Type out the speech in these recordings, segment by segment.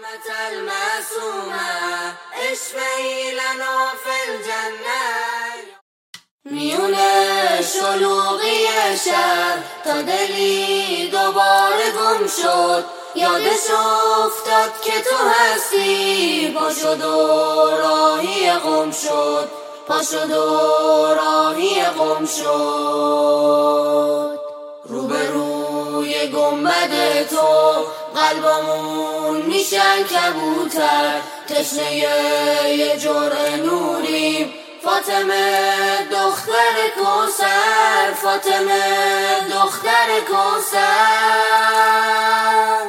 المعصومة اشفعي لنا في الجنة. میونه شلوغی شهر تا دلی دوباره گم شد، یادش افتاد که تو هستی، پا شد و راهی قم شد، پا شد و راهی قم شد. روبروی گنبد تو قلبمون میشن کبوتر، تشنه یه جرعه نوریم، فاطمه دختر کوثر، فاطمه دختر کوثر.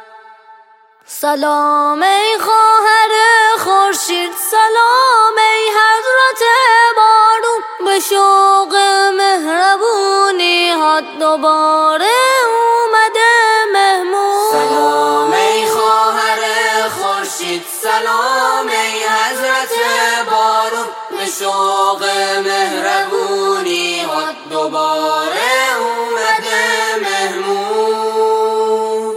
سلام ای خواهر خورشید، سلام ای حضرت بارون، به شوق مهربونی هات دوباره اومده مهمون. سلام ای خواهر خورشید، سلام ای حضرت بارون، به شوق مهربونی هات دوباره اومده مهمون.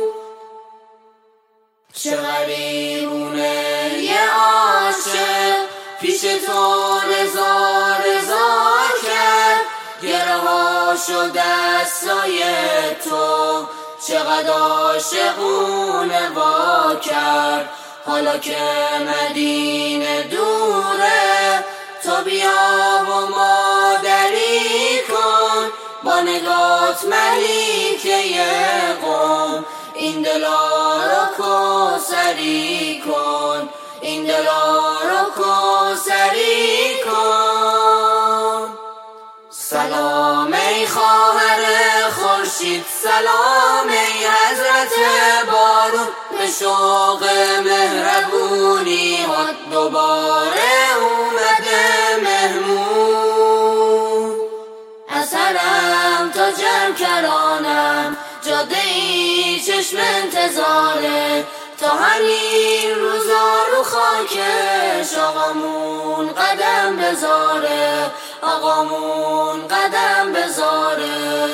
چه غریبونه یه عاشق پیش تو رضا رضا کرد، گره ها شد دستای تو چقدر عاشقونه وا کرد. حالا که مدینه دوره تو بیا و مادری کن، با نگات ملیکه قم، این دلا رو کوثری کن، این دلا رو کوثری کن. سلام ای خواهر خورشید، سلام ای حضرت بارون، به شوق مهربونی هات دوباره اومده مهمون. از حرم تا جمکرانم جاده ای چشم انتظاره، تا همین روزا رو خاکش آقامون قدم بذاره، آقامون قدم بذاره.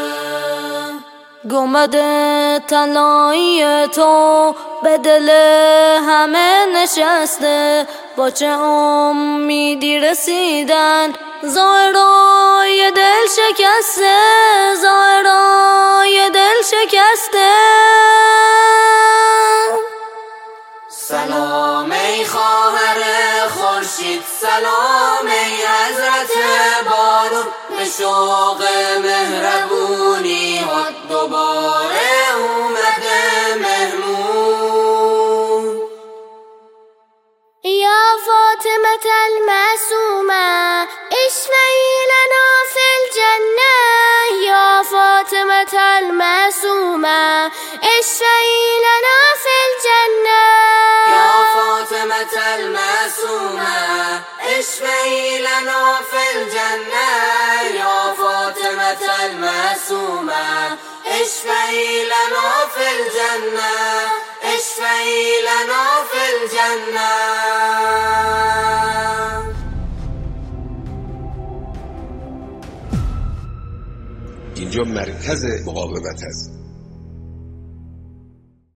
گنبد طلایی تو به دل همه نشسته، با چه امیدی رسیدن زائرای دل شکسته، زائرای دل شکسته. سلام ای خواهر خورشید، سلام ای حضرت بارون، به شوق مهربونی هات دوباره اومده مهمون. یا فاطمة المعصومة اشفعي لنا في الجنة، یا فاطمة المعصومة اشفعي لنا في الجنة. یا فاطمة المعصومة اشفعي لنا في الجنة، یا فاطمة المعصومة اشفعي لنا في الجنة، اشفعي لنا في الجنة. اینجا مرکز مقاومت است.